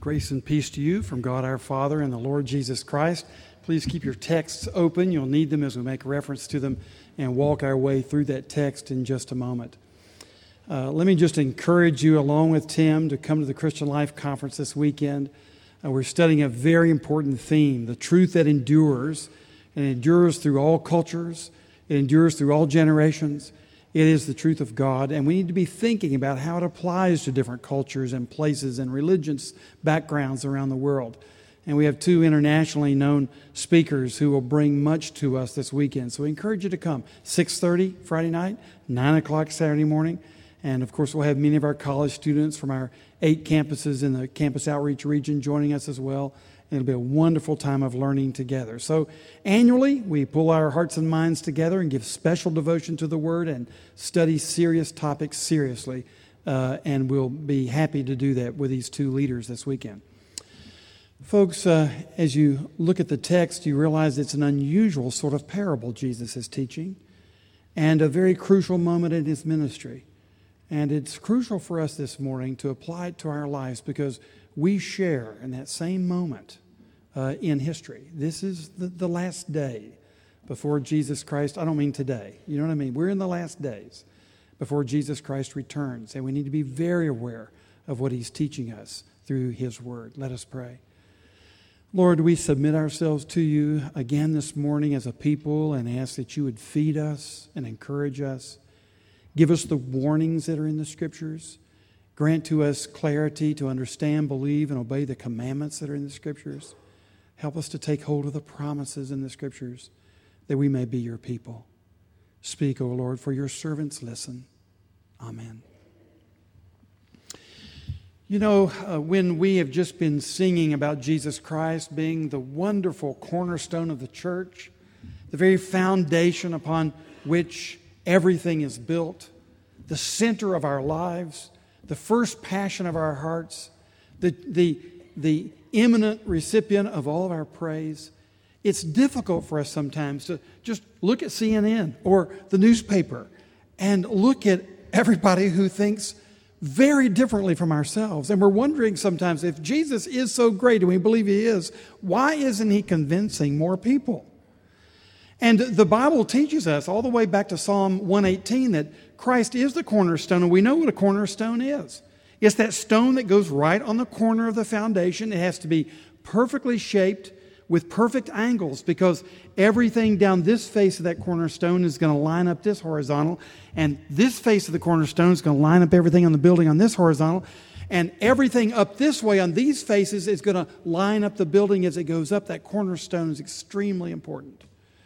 Grace and peace to you from God our Father and the Lord Jesus Christ. Please keep your texts open. You'll need them as we make reference to them and walk our way through that text in just a moment. Let me just encourage you, along with Tim, to come to the Christian Life Conference this weekend. We're studying a very important theme, the truth that endures, and it endures through all cultures. It endures through all generations. It is the truth of God, and we need to be thinking about how it applies to different cultures and places and religious backgrounds around the world. And we have two internationally known speakers who will bring much to us this weekend. So we encourage you to come. 6:30 Friday night, 9 o'clock Saturday morning. And of course, we'll have many of our college students from our 8 campuses in the campus outreach region joining us as well. It'll be a wonderful time of learning together. So annually, we pull our hearts and minds together and give special devotion to the Word and study serious topics seriously. And we'll be happy to do that with these two leaders this weekend. Folks, as you look at the text, you realize it's an unusual sort of parable Jesus is teaching and a very crucial moment in his ministry. And it's crucial for us this morning to apply it to our lives because we share in that same moment in history. This is the last day before Jesus Christ. I don't mean today. You know what I mean? We're in the last days before Jesus Christ returns. And we need to be very aware of what he's teaching us through his word. Let us pray. Lord, we submit ourselves to you again this morning as a people and ask that you would feed us and encourage us. Give us the warnings that are in the Scriptures. Grant to us clarity to understand, believe, and obey the commandments that are in the Scriptures. Help us to take hold of the promises in the Scriptures that we may be your people. Speak, O Lord, for your servants listen. Amen. You know, when we have just been singing about Jesus Christ being the wonderful cornerstone of the church, the very foundation upon which everything is built, the center of our lives, the first passion of our hearts, the imminent recipient of all of our praise, it's difficult for us sometimes to just look at CNN or the newspaper and look at everybody who thinks very differently from ourselves. And we're wondering sometimes, if Jesus is so great, and we believe he is, why isn't he convincing more people? And the Bible teaches us all the way back to Psalm 118 that Christ is the cornerstone, and we know what a cornerstone is. It's that stone that goes right on the corner of the foundation. It has to be perfectly shaped with perfect angles because everything down this face of that cornerstone is going to line up this horizontal, and this face of the cornerstone is going to line up everything on the building on this horizontal, and everything up this way on these faces is going to line up the building as it goes up. That cornerstone is extremely important.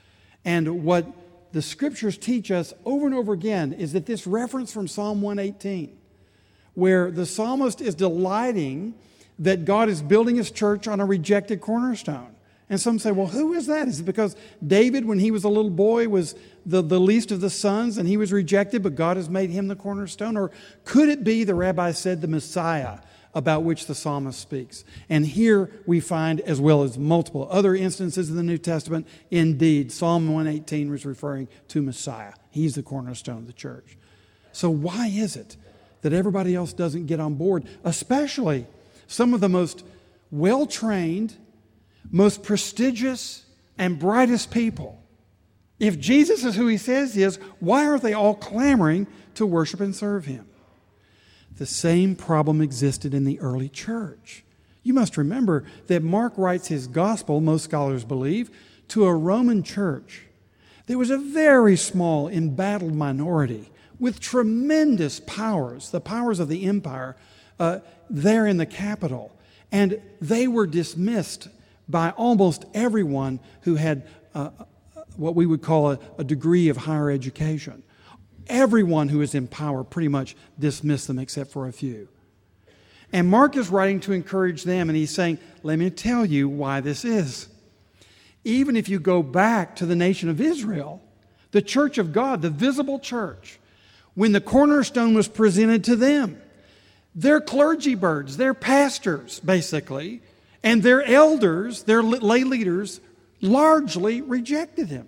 And what the Scriptures teach us over and over again is that this reference from Psalm 118, where the psalmist is delighting that God is building his church on a rejected cornerstone. And some say, well, who is that? Is it because David, when he was a little boy, was the least of the sons and he was rejected, but God has made him the cornerstone? Or could it be, the rabbi said, the Messiah about which the psalmist speaks? And here we find, as well as multiple other instances in the New Testament, indeed, Psalm 118 was referring to Messiah. He's the cornerstone of the church. So why is it that everybody else doesn't get on board, especially some of the most well-trained, most prestigious, and brightest people? If Jesus is who he says he is, why aren't they all clamoring to worship and serve him? The same problem existed in the early church. You must remember that Mark writes his gospel, most scholars believe, to a Roman church. There was a very small, embattled minority with tremendous powers, the powers of the empire, there in the capital. And they were dismissed by almost everyone who had what we would call a degree of higher education. Everyone who is in power pretty much dismissed them except for a few. And Mark is writing to encourage them, and he's saying, let me tell you why this is. Even if you go back to the nation of Israel, the church of God, the visible church, when the cornerstone was presented to them, their clergy birds, their pastors, basically, and their elders, their lay leaders, largely rejected him.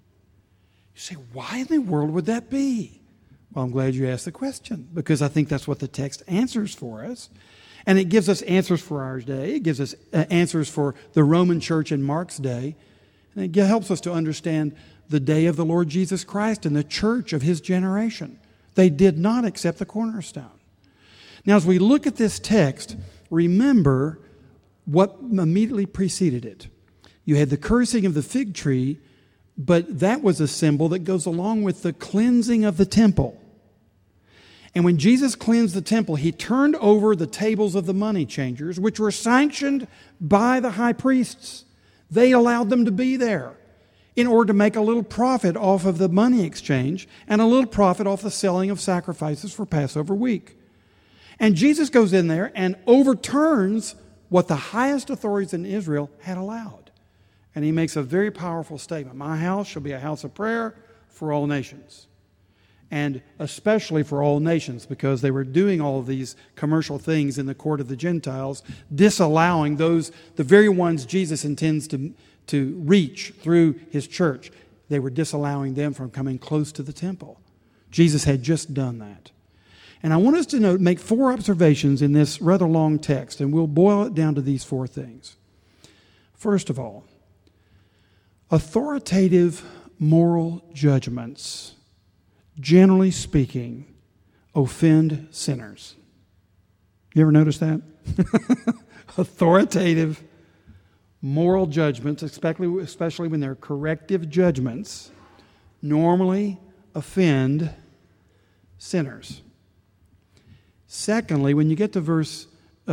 You say, why in the world would that be? Well, I'm glad you asked the question, because I think that's what the text answers for us. And it gives us answers for our day. It gives us answers for the Roman church in Mark's day. And it helps us to understand the day of the Lord Jesus Christ and the church of his generation. They did not accept the cornerstone. Now, as we look at this text, remember what immediately preceded it. You had the cursing of the fig tree, but that was a symbol that goes along with the cleansing of the temple. And when Jesus cleansed the temple, he turned over the tables of the money changers, which were sanctioned by the high priests. They allowed them to be there in order to make a little profit off of the money exchange and a little profit off the selling of sacrifices for Passover week. And Jesus goes in there and overturns what the highest authorities in Israel had allowed. And he makes a very powerful statement. My house shall be a house of prayer for all nations. And especially for all nations, because they were doing all of these commercial things in the court of the Gentiles, disallowing those, the very ones Jesus intends to reach through his church. They were disallowing them from coming close to the temple. Jesus had just done that. And I want us to make 4 observations in this rather long text, and we'll boil it down to these 4 things. First of all, authoritative moral judgments, generally speaking, offend sinners. You ever notice that? Authoritative moral judgments, especially when they're corrective judgments, normally offend sinners. Secondly, when you get to verse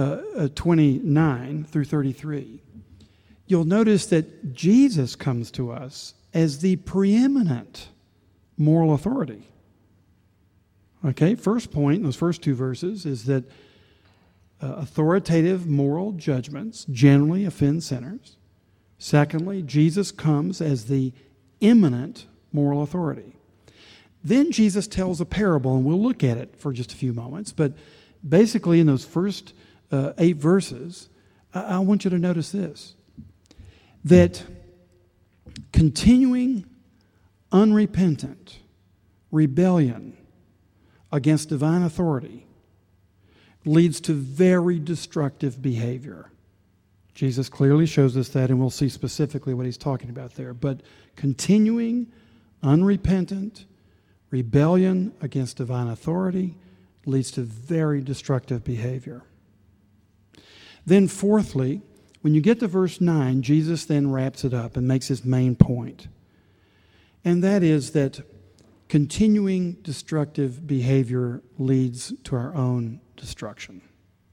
29 through 33, you'll notice that Jesus comes to us as the preeminent moral authority. Okay, first point in those first 2 verses is that authoritative moral judgments generally offend sinners. Secondly, Jesus comes as the eminent moral authority. Then Jesus tells a parable, and we'll look at it for just a few moments. But basically in those first 8 verses, I want you to notice this, that continuing unrepentant rebellion against divine authority leads to very destructive behavior. Jesus clearly shows us that, and we'll see specifically what he's talking about there. But continuing unrepentant rebellion against divine authority leads to very destructive behavior. Then fourthly, when you get to verse 9, Jesus then wraps it up and makes his main point. And that is that continuing destructive behavior leads to our own destruction.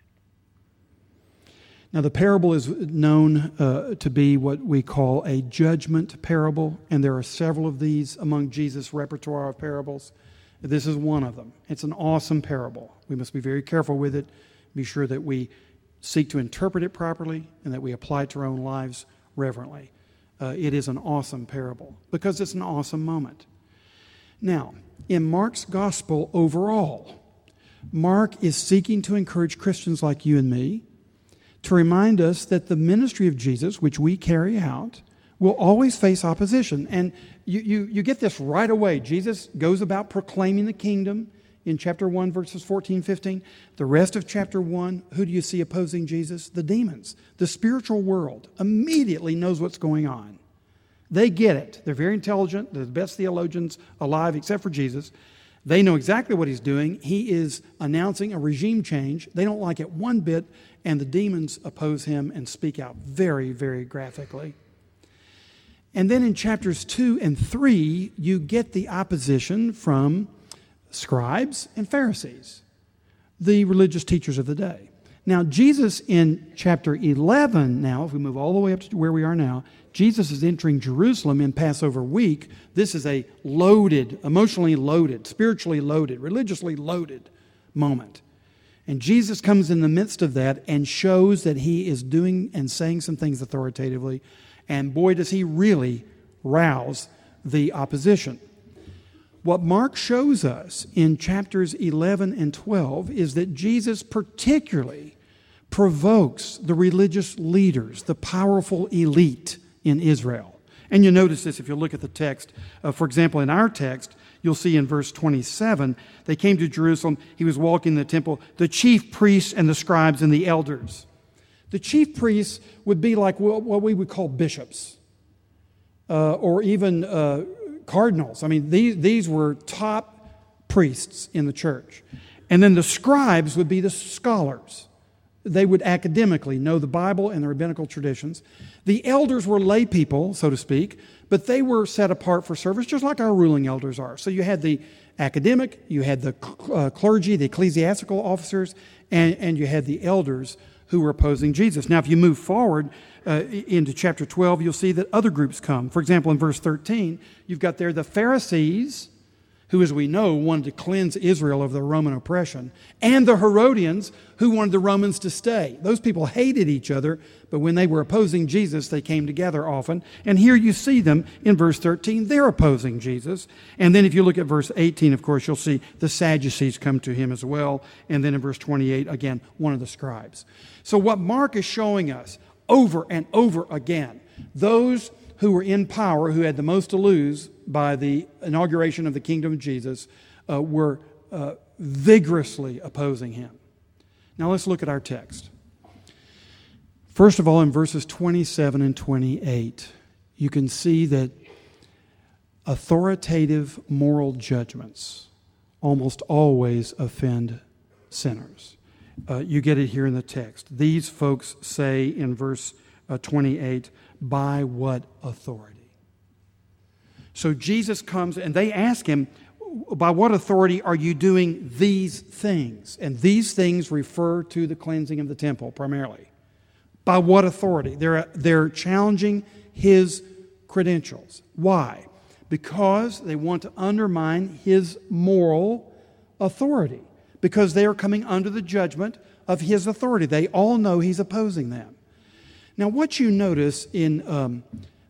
Now, the parable is known to be what we call a judgment parable, and there are several of these among Jesus' repertoire of parables. This is one of them. It's an awesome parable. We must be very careful with it, be sure that we seek to interpret it properly and that we apply it to our own lives reverently. It is an awesome parable because it's an awesome moment. Now, in Mark's gospel overall, Mark is seeking to encourage Christians like you and me to remind us that the ministry of Jesus, which we carry out, will always face opposition. And you get this right away. Jesus goes about proclaiming the kingdom in chapter 1, verses 14, 15. The rest of chapter 1, who do you see opposing Jesus? The demons. The spiritual world immediately knows what's going on. They get it. They're very intelligent. They're the best theologians alive, except for Jesus. They know exactly what he's doing. He is announcing a regime change. They don't like it one bit, and the demons oppose him and speak out very, very graphically. And then in chapters 2 and 3, you get the opposition from scribes and Pharisees, the religious teachers of the day. Now, Jesus in chapter 11 now, if we move all the way up to where we are now, Jesus is entering Jerusalem in Passover week. This is a loaded, emotionally loaded, spiritually loaded, religiously loaded moment. And Jesus comes in the midst of that and shows that he is doing and saying some things authoritatively. And boy, does he really rouse the opposition. What Mark shows us in chapters 11 and 12 is that Jesus particularly provokes the religious leaders, the powerful elite in Israel. And you notice this if you look at the text. For example, in our text, you'll see in verse 27, they came to Jerusalem. He was walking in the temple. The chief priests and the scribes and the elders. The chief priests would be like what we would call bishops or even cardinals. I mean, these were top priests in the church. And then the scribes would be the scholars. They would academically know the Bible and the rabbinical traditions. The elders were lay people, so to speak, but they were set apart for service just like our ruling elders are. So you had the academic, you had the clergy, the ecclesiastical officers, and you had the elders who were opposing Jesus. Now, if you move forward into chapter 12, you'll see that other groups come. For example, in verse 13, you've got there the Pharisees, who, as we know, wanted to cleanse Israel of the Roman oppression, and the Herodians, who wanted the Romans to stay. Those people hated each other, but when they were opposing Jesus, they came together often. And here you see them in verse 13. They're opposing Jesus. And then if you look at verse 18, of course, you'll see the Sadducees come to him as well. And then in verse 28, again, one of the scribes. So what Mark is showing us over and over again, those who were in power, who had the most to lose by the inauguration of the kingdom of Jesus, were vigorously opposing him. Now let's look at our text. First of all, in verses 27 and 28, you can see that authoritative moral judgments almost always offend sinners. You get it here in the text. These folks say in verse 28, by what authority? So Jesus comes and they ask him, by what authority are you doing these things? And these things refer to the cleansing of the temple primarily. By what authority? They're challenging his credentials. Why? Because they want to undermine his moral authority. Because they are coming under the judgment of his authority. They all know he's opposing them. Now, what you notice in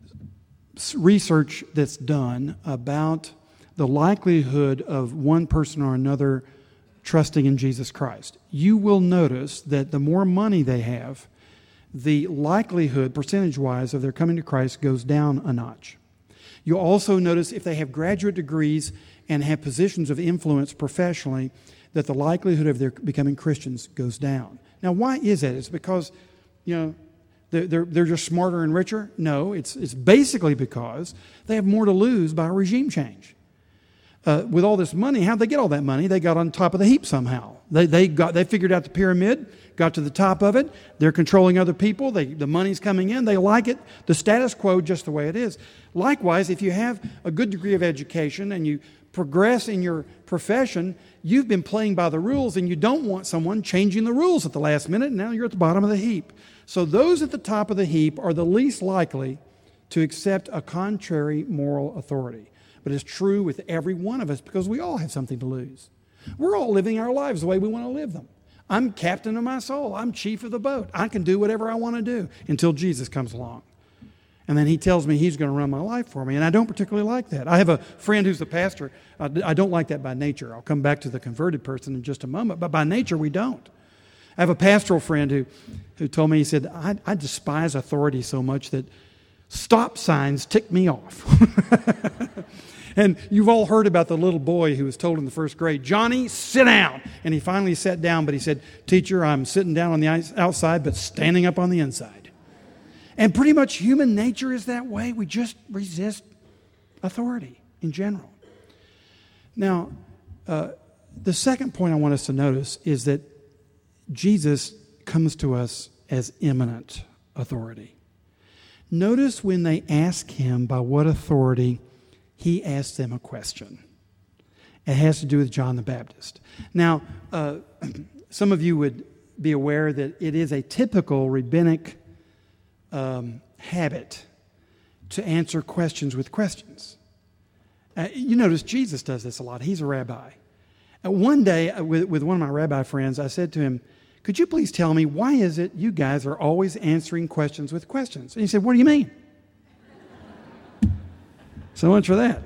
research that's done about the likelihood of one person or another trusting in Jesus Christ, you will notice that the more money they have, the likelihood, percentage-wise, of their coming to Christ goes down a notch. You'll also notice if they have graduate degrees and have positions of influence professionally, that the likelihood of their becoming Christians goes down. Now, why is that? It's because, they're just smarter and richer? No, it's basically because they have more to lose by a regime change. With all this money, how'd they get all that money? They got on top of the heap somehow. They figured out the pyramid, got to the top of it. They're controlling other people. The money's coming in. They like it. The status quo just the way it is. Likewise, if you have a good degree of education and you progress in your profession, you've been playing by the rules and you don't want someone changing the rules at the last minute, and now you're at the bottom of the heap. So those at the top of the heap are the least likely to accept a contrary moral authority. But it's true with every one of us because we all have something to lose. We're all living our lives the way we want to live them. I'm captain of my soul. I'm chief of the boat. I can do whatever I want to do until Jesus comes along. And then he tells me he's going to run my life for me. And I don't particularly like that. I have a friend who's a pastor. I don't like that by nature. I'll come back to the converted person in just a moment. But by nature, we don't. I have a pastoral friend who told me, he said, I despise authority so much that stop signs tick me off. And you've all heard about the little boy who was told in the first grade, Johnny, sit down. And he finally sat down, but he said, teacher, I'm sitting down on the outside, but standing up on the inside. And pretty much human nature is that way. We just resist authority in general. Now, the second point I want us to notice is that Jesus comes to us as immanent authority. Notice when they ask him by what authority, he asks them a question. It has to do with John the Baptist. Now, some of you would be aware that it is a typical rabbinic habit to answer questions with questions. You notice Jesus does this a lot. He's a rabbi. One day, with one of my rabbi friends, I said to him, could you please tell me, why is it you guys are always answering questions with questions? And he said, what do you mean? So much for that.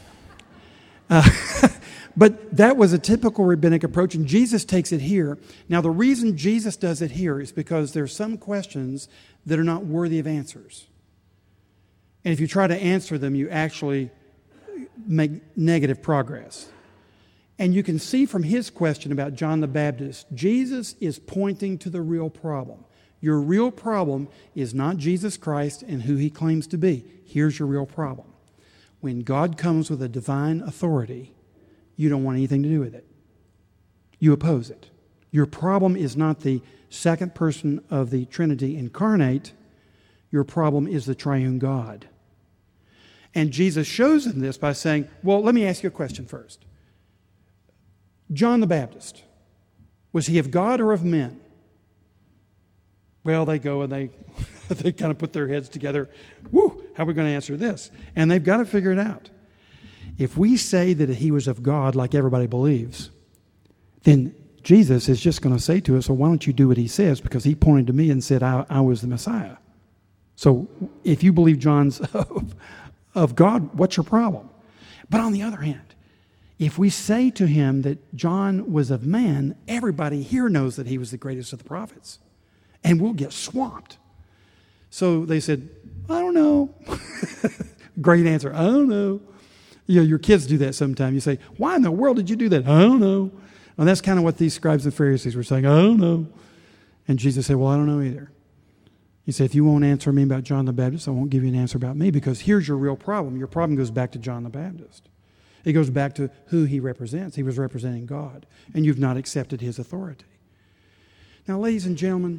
But that was a typical rabbinic approach, and Jesus takes it here. Now, the reason Jesus does it here is because there are some questions that are not worthy of answers. And if you try to answer them, you actually make negative progress. And you can see from his question about John the Baptist, Jesus is pointing to the real problem. Your real problem is not Jesus Christ and who he claims to be. Here's your real problem. When God comes with a divine authority, you don't want anything to do with it. You oppose it. Your problem is not the second person of the Trinity incarnate. Your problem is the triune God. And Jesus shows them this by saying, well, let me ask you a question first. John the Baptist, was he of God or of men? Well, they go and they kind of put their heads together. Woo, how are we going to answer this? And they've got to figure it out. If we say that he was of God like everybody believes, then Jesus is just going to say to us, well, why don't you do what he says? Because he pointed to me and said, I was the Messiah. So if you believe John's of God, what's your problem? But on the other hand, if we say to him that John was of man, everybody here knows that he was the greatest of the prophets. And we'll get swamped. So they said, I don't know. Great answer. I don't know. You know, your kids do that sometimes. You say, why in the world did you do that? I don't know. And that's kind of what these scribes and Pharisees were saying. I don't know. And Jesus said, well, I don't know either. He said, if you won't answer me about John the Baptist, I won't give you an answer about me, because here's your real problem. Your problem goes back to John the Baptist. It goes back to who he represents. He was representing God, and you've not accepted his authority. Now, ladies and gentlemen,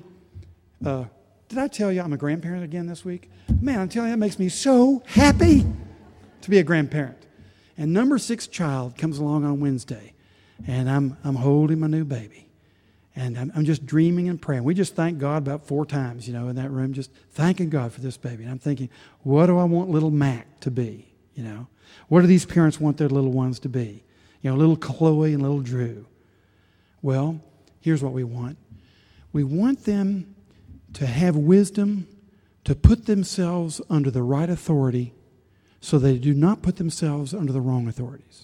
did I tell you I'm a grandparent again this week? Man, I'm telling you, that makes me so happy to be a grandparent. And number 6 child comes along on Wednesday, and I'm holding my new baby. And I'm just dreaming and praying. We just thanked God about 4 times, in that room, just thanking God for this baby. And I'm thinking, what do I want little Mac to be, What do these parents want their little ones to be? Little Chloe and little Drew. Well, here's what we want. We want them to have wisdom, to put themselves under the right authority so they do not put themselves under the wrong authorities.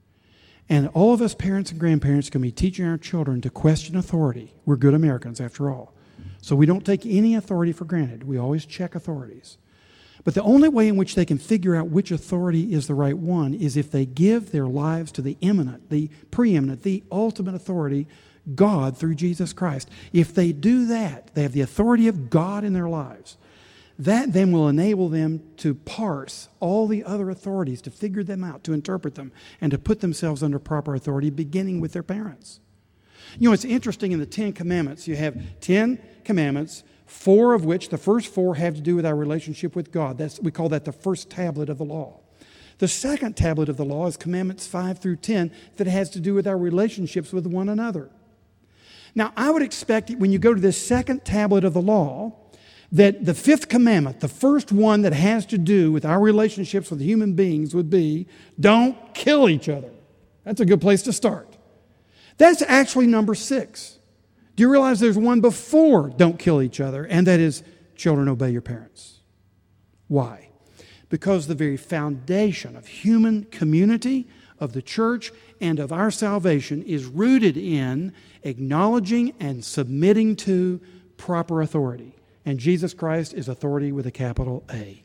And all of us parents and grandparents can be teaching our children to question authority. We're good Americans, after all. So we don't take any authority for granted. We always check authorities. But the only way in which they can figure out which authority is the right one is if they give their lives to the eminent, the preeminent, the ultimate authority, God through Jesus Christ. If they do that, they have the authority of God in their lives. That then will enable them to parse all the other authorities, to figure them out, to interpret them, and to put themselves under proper authority, beginning with their parents. It's interesting in the 10 Commandments. You have 10 commandments, 4 of which, the first 4 have to do with our relationship with God. We call that the first tablet of the law. The second tablet of the law is Commandments 5 through 10 that has to do with our relationships with one another. Now, I would expect when you go to this second tablet of the law, that the 5th commandment, the first one that has to do with our relationships with human beings, would be, don't kill each other. That's a good place to start. That's actually number 6. Do you realize there's one before don't kill each other, and that is, children, obey your parents? Why? Because the very foundation of human community, of the church, and of our salvation is rooted in acknowledging and submitting to proper authority. And Jesus Christ is authority with a capital A.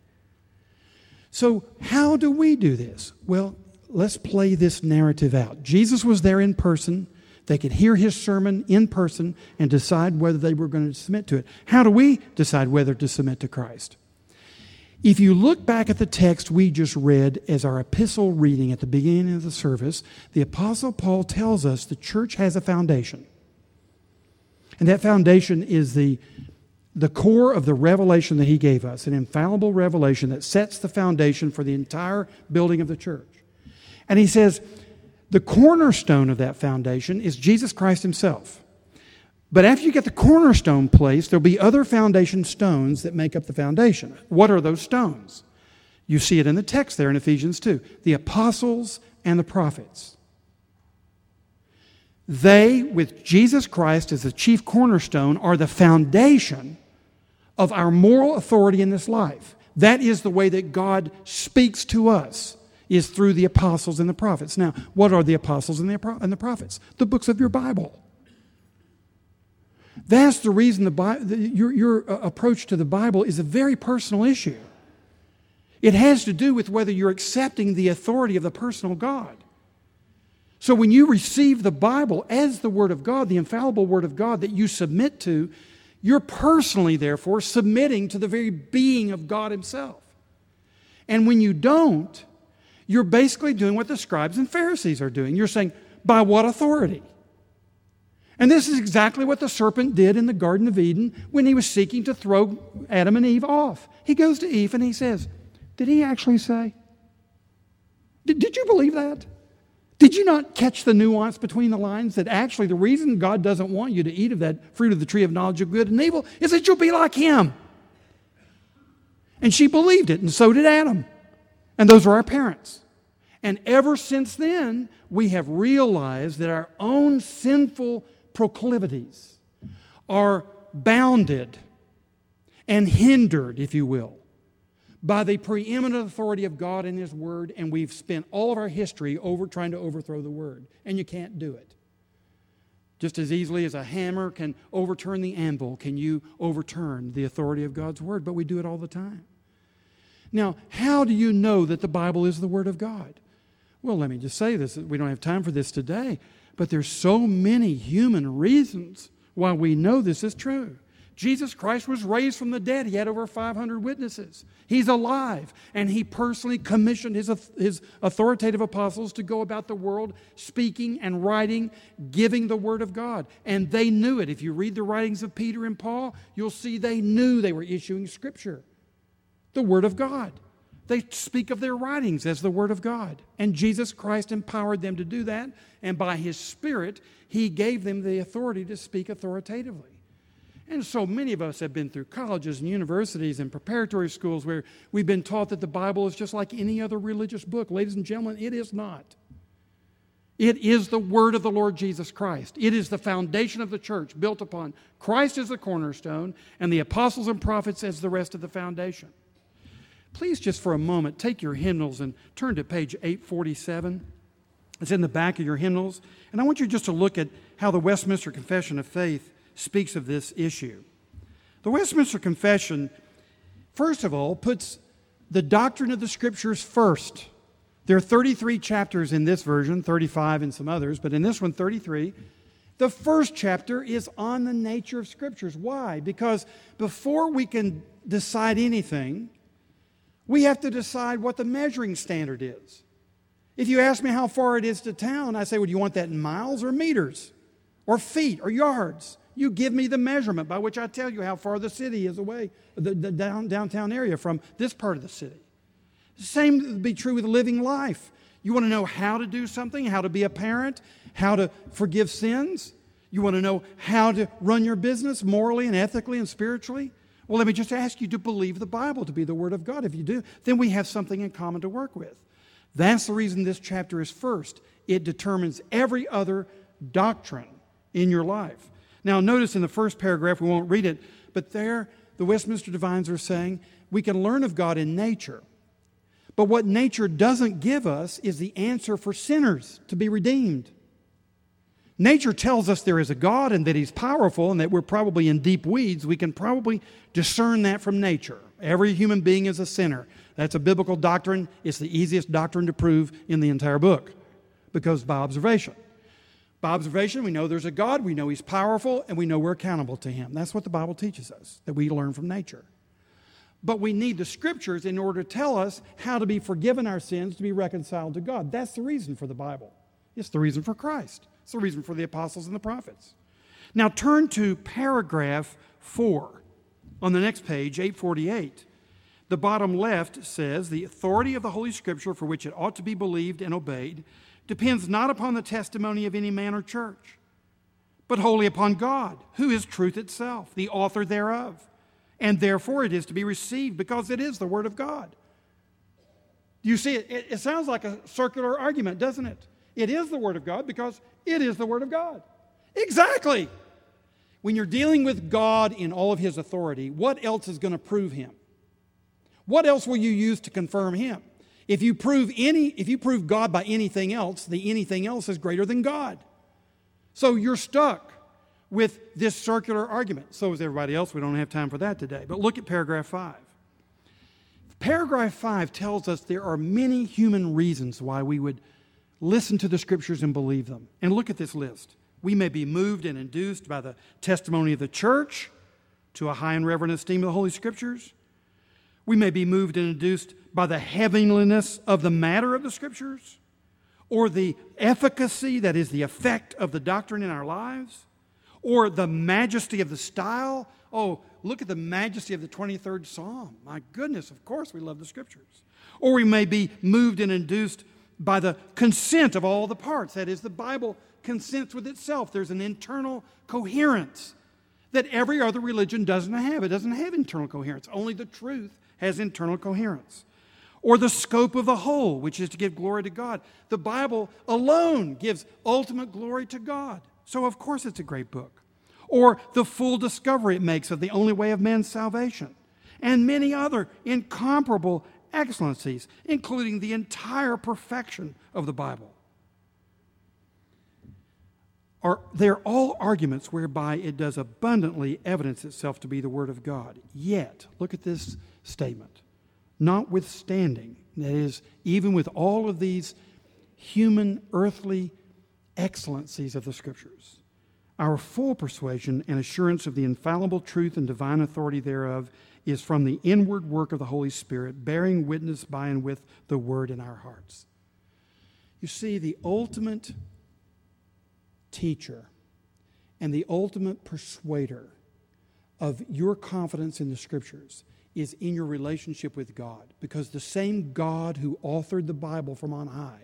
So how do we do this? Well, let's play this narrative out. Jesus was there in person. They could hear his sermon in person and decide whether they were going to submit to it. How do we decide whether to submit to Christ? If you look back at the text we just read as our epistle reading at the beginning of the service, the Apostle Paul tells us the church has a foundation. And that foundation is the core of the revelation that he gave us, an infallible revelation that sets the foundation for the entire building of the church. And he says, the cornerstone of that foundation is Jesus Christ himself. But after you get the cornerstone placed, there'll be other foundation stones that make up the foundation. What are those stones? You see it in the text there in Ephesians 2. The apostles and the prophets. They, with Jesus Christ as the chief cornerstone, are the foundation of our moral authority in this life. That is the way that God speaks to us, is through the apostles and the prophets. Now, what are the apostles and the prophets? The books of your Bible. That's the reason your approach to the Bible is a very personal issue. It has to do with whether you're accepting the authority of the personal God. So when you receive the Bible as the Word of God, the infallible Word of God that you submit to, you're personally, therefore, submitting to the very being of God Himself. And when you don't, you're basically doing what the scribes and Pharisees are doing. You're saying, by what authority? And this is exactly what the serpent did in the Garden of Eden when he was seeking to throw Adam and Eve off. He goes to Eve and he says, did he actually say? Did you believe that? Did you not catch the nuance between the lines that actually the reason God doesn't want you to eat of that fruit of the tree of knowledge of good and evil is that you'll be like Him? And she believed it, and so did Adam. And those are our parents. And ever since then, we have realized that our own sinful proclivities are bounded and hindered, if you will, by the preeminent authority of God and His Word, and we've spent all of our history trying to overthrow the Word, and you can't do it. Just as easily as a hammer can overturn the anvil, can you overturn the authority of God's Word, but we do it all the time. Now, how do you know that the Bible is the Word of God? Well, let me just say this. We don't have time for this today, but there's so many human reasons why we know this is true. Jesus Christ was raised from the dead. He had over 500 witnesses. He's alive, and He personally commissioned His authoritative apostles to go about the world speaking and writing, giving the Word of God. And they knew it. If you read the writings of Peter and Paul, you'll see they knew they were issuing Scripture, the Word of God. They speak of their writings as the Word of God. And Jesus Christ empowered them to do that, and by His Spirit, He gave them the authority to speak authoritatively. And so many of us have been through colleges and universities and preparatory schools where we've been taught that the Bible is just like any other religious book. Ladies and gentlemen, it is not. It is the Word of the Lord Jesus Christ. It is the foundation of the church built upon Christ as the cornerstone and the apostles and prophets as the rest of the foundation. Please just for a moment take your hymnals and turn to page 847. It's in the back of your hymnals. And I want you just to look at how the Westminster Confession of Faith speaks of this issue. The Westminster Confession, first of all, puts the doctrine of the Scriptures first. There are 33 chapters in this version, 35 in some others, but in this one, 33. The first chapter is on the nature of Scriptures. Why? Because before we can decide anything, we have to decide what the measuring standard is. If you ask me how far it is to town, I say, well, do you want that in miles or meters or feet or yards? You give me the measurement by which I tell you how far the city is away, the downtown area from this part of the city. The same would be true with living life. You want to know how to do something, how to be a parent, how to forgive sins. You want to know how to run your business morally and ethically and spiritually. Well, let me just ask you to believe the Bible to be the Word of God. If you do, then we have something in common to work with. That's the reason this chapter is first. It determines every other doctrine in your life. Now, notice in the first paragraph, we won't read it, but there the Westminster Divines are saying we can learn of God in nature. But what nature doesn't give us is the answer for sinners to be redeemed. Nature tells us there is a God and that He's powerful and that we're probably in deep weeds. We can probably discern that from nature. Every human being is a sinner. That's a biblical doctrine. It's the easiest doctrine to prove in the entire book because by observation. By observation, we know there's a God, we know He's powerful, and we know we're accountable to Him. That's what the Bible teaches us, that we learn from nature. But we need the Scriptures in order to tell us how to be forgiven our sins, to be reconciled to God. That's the reason for the Bible. It's the reason for Christ. It's the reason for the apostles and the prophets. Now turn to paragraph 4 on the next page, 848. The bottom left says, the authority of the Holy Scripture for which it ought to be believed and obeyed depends not upon the testimony of any man or church, but wholly upon God, who is truth itself, the author thereof. And therefore it is to be received because it is the Word of God. You see, it sounds like a circular argument, doesn't it? It is the Word of God because it is the Word of God. Exactly. When you're dealing with God in all of His authority, what else is going to prove Him? What else will you use to confirm Him? If you prove God by anything else, the anything else is greater than God. So you're stuck with this circular argument. So is everybody else. We don't have time for that today. But look at paragraph 5. Paragraph 5 tells us there are many human reasons why we would listen to the Scriptures and believe them. And look at this list. We may be moved and induced by the testimony of the church to a high and reverent esteem of the Holy Scriptures. We may be moved and induced by the heavenliness of the matter of the Scriptures, or the efficacy, that is, the effect of the doctrine in our lives, or the majesty of the style. Oh, look at the majesty of the 23rd Psalm. My goodness, of course we love the Scriptures. Or we may be moved and induced by the consent of all the parts. That is, the Bible consents with itself. There's an internal coherence that every other religion doesn't have. It doesn't have internal coherence. Only the truth has internal coherence. Or the scope of the whole, which is to give glory to God. The Bible alone gives ultimate glory to God. So of course it's a great book. Or the full discovery it makes of the only way of man's salvation. And many other incomparable excellencies, including the entire perfection of the Bible. They're all arguments whereby it does abundantly evidence itself to be the Word of God. Yet, look at this statement. Notwithstanding, that is, even with all of these human, earthly excellencies of the Scriptures, our full persuasion and assurance of the infallible truth and divine authority thereof is from the inward work of the Holy Spirit, bearing witness by and with the Word in our hearts. You see, the ultimate teacher and the ultimate persuader of your confidence in the Scriptures is in your relationship with God, because the same God who authored the Bible from on high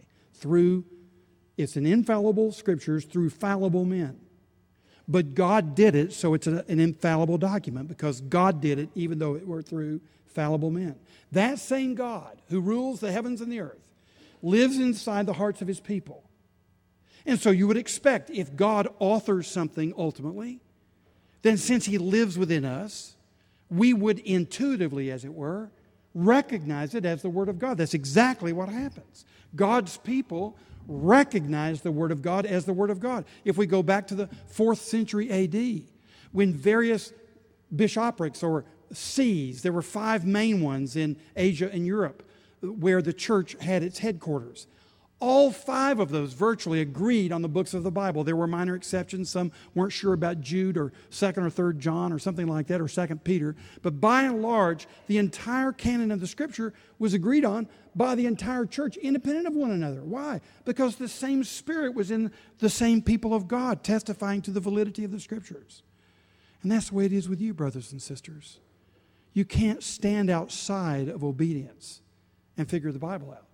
it's an infallible Scriptures through fallible men. But God did it, so it's an infallible document, because God did it even though it were through fallible men. That same God who rules the heavens and the earth lives inside the hearts of His people. And so you would expect, if God authors something ultimately, then since He lives within us, we would intuitively, as it were, recognize it as the Word of God. That's exactly what happens. God's people recognize the Word of God as the Word of God. If we go back to the 4th century A.D., when various bishoprics or sees, there were 5 main ones in Asia and Europe where the church had its headquarters. All 5 of those virtually agreed on the books of the Bible. There were minor exceptions. Some weren't sure about Jude or 2nd or 3rd John or something like that, or 2nd Peter. But by and large, the entire canon of the Scripture was agreed on by the entire church, independent of one another. Why? Because the same Spirit was in the same people of God, testifying to the validity of the Scriptures. And that's the way it is with you, brothers and sisters. You can't stand outside of obedience and figure the Bible out.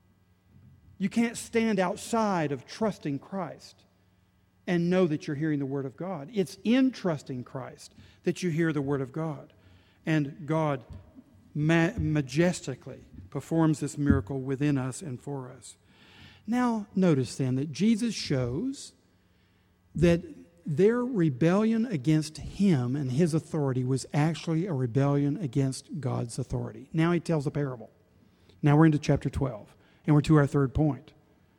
You can't stand outside of trusting Christ and know that you're hearing the Word of God. It's in trusting Christ that you hear the Word of God. And God majestically performs this miracle within us and for us. Now, notice then that Jesus shows that their rebellion against Him and His authority was actually a rebellion against God's authority. Now He tells a parable. Now we're into chapter 12. And we're to our third point,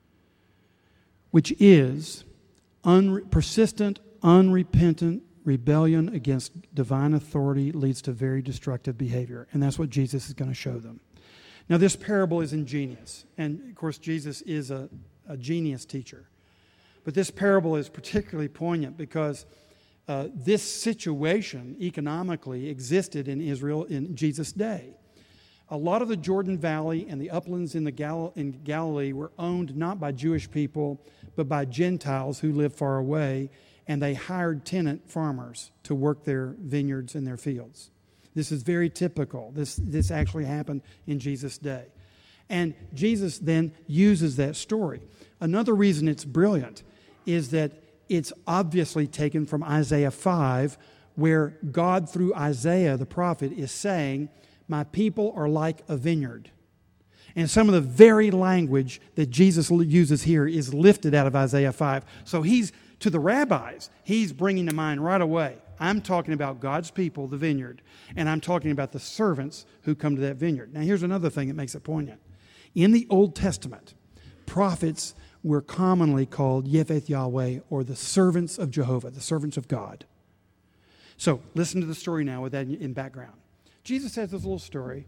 which is persistent, unrepentant rebellion against divine authority leads to very destructive behavior. And that's what Jesus is going to show them. Now, this parable is ingenious. And, of course, Jesus is a genius teacher. But this parable is particularly poignant because this situation economically existed in Israel in Jesus' day. A lot of the Jordan Valley and the uplands in Galilee were owned not by Jewish people, but by Gentiles who lived far away, and they hired tenant farmers to work their vineyards and their fields. This is very typical. This actually happened in Jesus' day. And Jesus then uses that story. Another reason it's brilliant is that it's obviously taken from Isaiah 5, where God, through Isaiah the prophet, is saying, "My people are like a vineyard." And some of the very language that Jesus uses here is lifted out of Isaiah 5. So he's, to the rabbis, he's bringing to mind right away, I'm talking about God's people, the vineyard, and I'm talking about the servants who come to that vineyard. Now here's another thing that makes it poignant. In the Old Testament, prophets were commonly called Yeveth Yahweh, or the servants of Jehovah, the servants of God. So listen to the story now with that in background. Jesus has this little story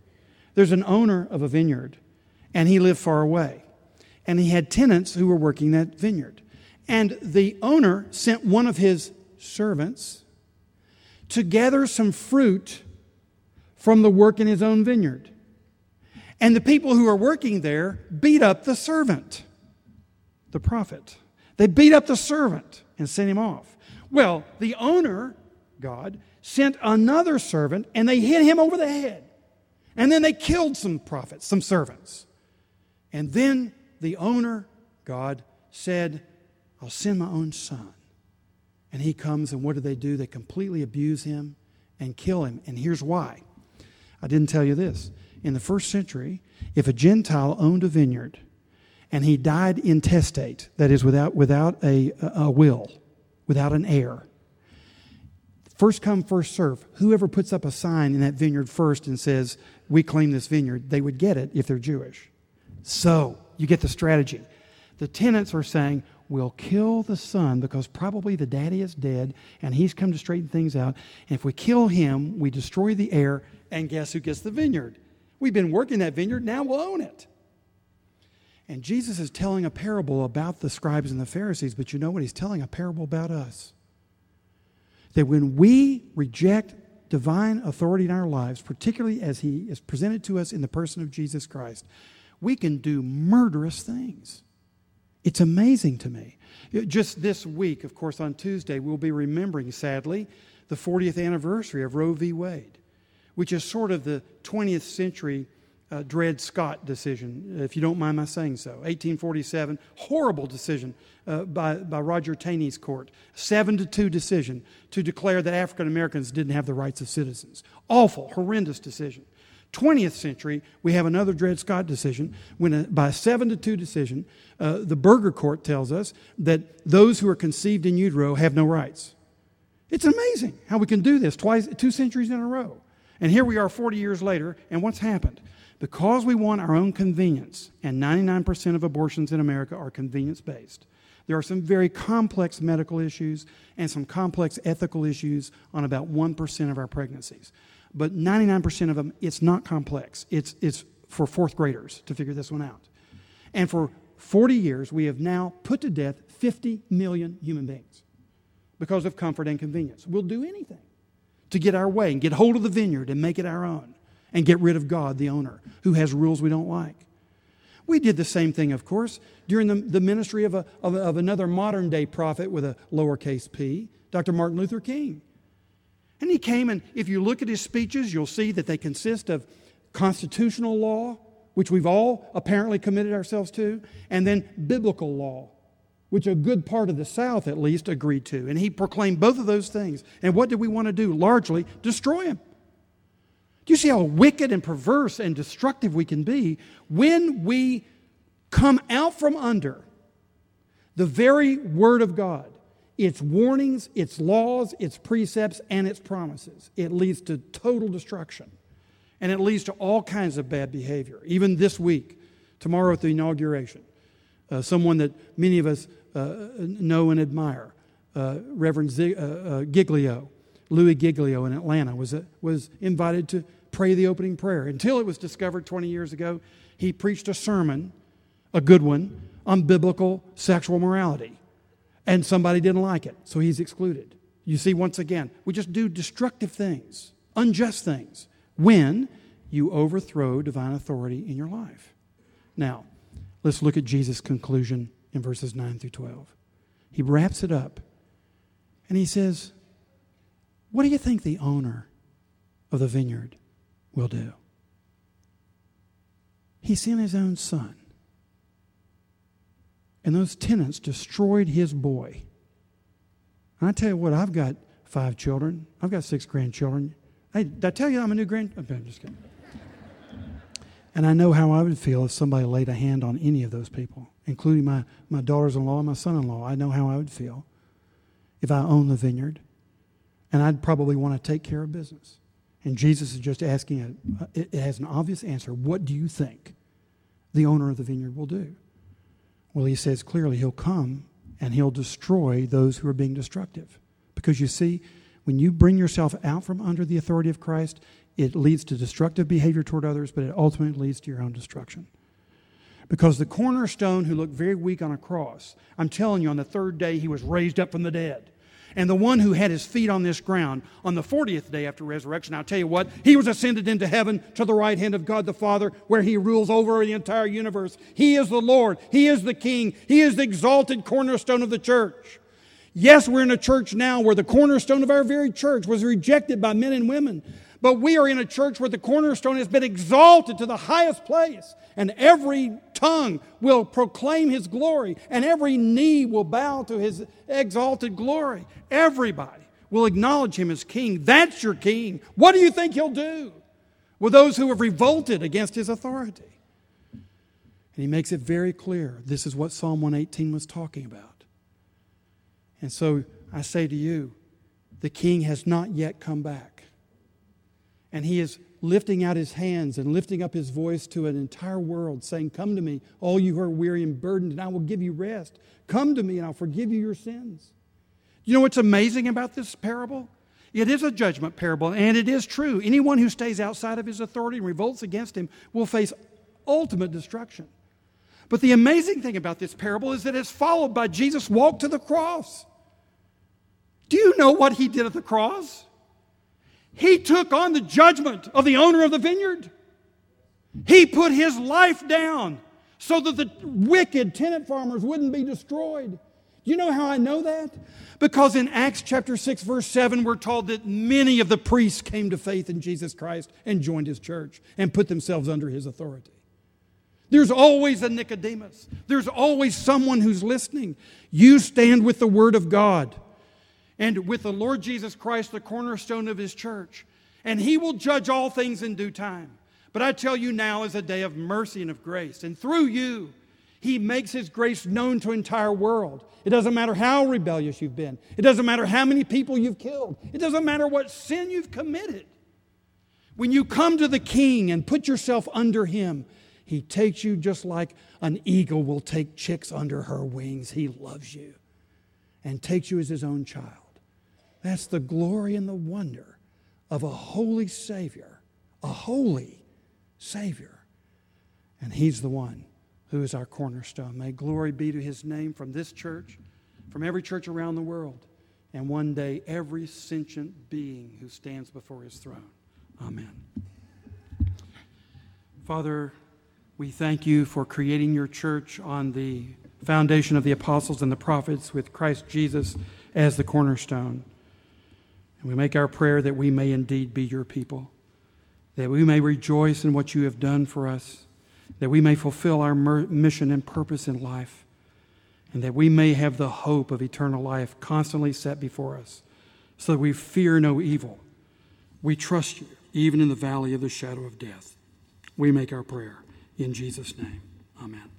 There's an owner of a vineyard, and he lived far away. And he had tenants who were working that vineyard. And the owner sent one of his servants to gather some fruit from the work in his own vineyard. And the people who are working there beat up the servant, the prophet. They beat up the servant and sent him off. Well, the owner, God, sent another servant, and they hit him over the head. And then they killed some prophets, some servants. And then the owner, God, said, I'll send my own son. And he comes, and what do? They completely abuse him and kill him. And here's why. I didn't tell you this. In the first century, if a Gentile owned a vineyard and he died intestate, that is without a will, without an heir, first come, first serve. Whoever puts up a sign in that vineyard first and says, we claim this vineyard, they would get it if they're Jewish. So, you get the strategy. The tenants are saying, we'll kill the son because probably the daddy is dead and he's come to straighten things out. And if we kill him, we destroy the heir, and guess who gets the vineyard? We've been working that vineyard, now we'll own it. And Jesus is telling a parable about the scribes and the Pharisees, but you know what? He's telling a parable about us. That when we reject divine authority in our lives, particularly as he is presented to us in the person of Jesus Christ, we can do murderous things. It's amazing to me. Just this week, of course, on Tuesday, we'll be remembering, sadly, the 40th anniversary of Roe v. Wade, which is sort of the 20th century Dred Scott decision, if you don't mind my saying so. 1847, horrible decision by Roger Taney's court. 7-2 decision to declare that African Americans didn't have the rights of citizens. Awful, horrendous decision. 20th century, we have another Dred Scott decision when by a 7-2 decision, the Burger Court tells us that those who are conceived in utero have no rights. It's amazing how we can do this 2 centuries in a row. And here we are 40 years later, and what's happened? Because we want our own convenience, and 99% of abortions in America are convenience-based, there are some very complex medical issues and some complex ethical issues on about 1% of our pregnancies. But 99% of them, it's not complex. It's for fourth graders to figure this one out. And for 40 years, we have now put to death 50 million human beings because of comfort and convenience. We'll do anything to get our way and get hold of the vineyard and make it our own and get rid of God, the owner, who has rules we don't like. We did the same thing, of course, during the ministry of another modern-day prophet with a lowercase p, Dr. Martin Luther King. And he came, and if you look at his speeches, you'll see that they consist of constitutional law, which we've all apparently committed ourselves to, and then biblical law, which a good part of the South, at least, agreed to. And he proclaimed both of those things. And what did we want to do? Largely destroy him. Do you see how wicked and perverse and destructive we can be when we come out from under the very Word of God, its warnings, its laws, its precepts, and its promises? It leads to total destruction. And it leads to all kinds of bad behavior. Even this week, tomorrow at the inauguration, someone that many of us know and admire, Reverend Giglio, Louis Giglio in Atlanta, was invited to pray the opening prayer. Until it was discovered 20 years ago, he preached a sermon, a good one, on biblical sexual morality. And somebody didn't like it, so he's excluded. You see, once again, we just do destructive things, unjust things, when you overthrow divine authority in your life. Now, let's look at Jesus' conclusion in verses 9 through 12. He wraps it up, and he says, what do you think the owner of the vineyard will do? He sent his own son. And those tenants destroyed his boy. And I tell you what, I've got 5 children. I've got 6 grandchildren. Hey, did I tell you I'm a new I'm just kidding. And I know how I would feel if somebody laid a hand on any of those people, including my daughters-in-law and my son-in-law. I know how I would feel if I owned the vineyard. And I'd probably want to take care of business. And Jesus is just asking, it has an obvious answer. What do you think the owner of the vineyard will do? Well, he says clearly he'll come and he'll destroy those who are being destructive. Because you see, when you bring yourself out from under the authority of Christ, it leads to destructive behavior toward others, but it ultimately leads to your own destruction. Because the cornerstone who looked very weak on a cross, I'm telling you, on the third day he was raised up from the dead. And the one who had his feet on this ground on the 40th day after resurrection, I'll tell you what, he was ascended into heaven to the right hand of God the Father, where he rules over the entire universe. He is the Lord. He is the King. He is the exalted cornerstone of the church. Yes, we're in a church now where the cornerstone of our very church was rejected by men and women. But we are in a church where the cornerstone has been exalted to the highest place. And every tongue will proclaim his glory. And every knee will bow to his exalted glory. Everybody will acknowledge him as king. That's your king. What do you think he'll do with those who have revolted against his authority? And he makes it very clear. This is what Psalm 118 was talking about. And so I say to you, the king has not yet come back. And he is lifting out his hands and lifting up his voice to an entire world, saying, "Come to me, all you who are weary and burdened, and I will give you rest. Come to me, and I'll forgive you your sins." You know what's amazing about this parable? It is a judgment parable, and it is true. Anyone who stays outside of his authority and revolts against him will face ultimate destruction. But the amazing thing about this parable is that it's followed by Jesus' walk to the cross. Do you know what he did at the cross? He took on the judgment of the owner of the vineyard. He put his life down so that the wicked tenant farmers wouldn't be destroyed. You know how I know that? Because in Acts chapter 6, verse 7, we're told that many of the priests came to faith in Jesus Christ and joined his church and put themselves under his authority. There's always a Nicodemus. There's always someone who's listening. You stand with the Word of God and with the Lord Jesus Christ, the cornerstone of his church. And he will judge all things in due time. But I tell you, now is a day of mercy and of grace. And through you, he makes his grace known to the entire world. It doesn't matter how rebellious you've been. It doesn't matter how many people you've killed. It doesn't matter what sin you've committed. When you come to the King and put yourself under him, he takes you just like an eagle will take chicks under her wings. He loves you and takes you as his own child. That's the glory and the wonder of a holy Savior. A holy Savior. And he's the one who is our cornerstone. May glory be to his name from this church, from every church around the world, and one day every sentient being who stands before his throne. Amen. Father, we thank you for creating your church on the foundation of the apostles and the prophets with Christ Jesus as the cornerstone. And we make our prayer that we may indeed be your people, that we may rejoice in what you have done for us, that we may fulfill our mission and purpose in life, and that we may have the hope of eternal life constantly set before us, so that we fear no evil. We trust you, even in the valley of the shadow of death. We make our prayer in Jesus' name. Amen.